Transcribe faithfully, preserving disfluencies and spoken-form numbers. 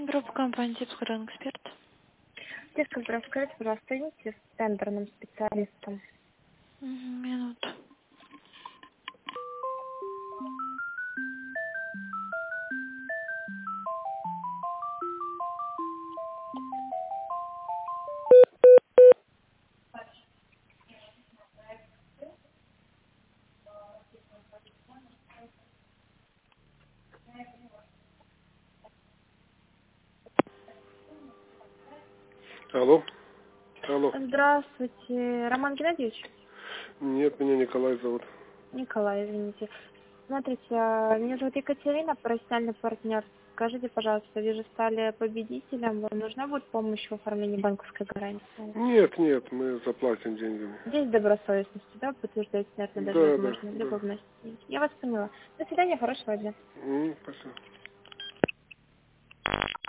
Группа компании «Типскрон Эксперт». Девушка, здравствуйте, скажите, пожалуйста, соедините с тендерным специалистом. Мгм, минуту. Алло. Алло. Здравствуйте, Роман Геннадьевич? Нет, меня Николай зовут. Николай, извините. Смотрите, а, меня зовут Екатерина, профессиональный партнер. Скажите, пожалуйста, вы же стали победителем, вам нужна будет помощь в оформлении банковской гарантии? Нет, нет, мы заплатим деньгами. Здесь добросовестности, да, подтверждаете, наверное, даже Да, да, возможно, да. либо вносите деньги. Я вас поняла. До свидания, хорошего дня. М, спасибо.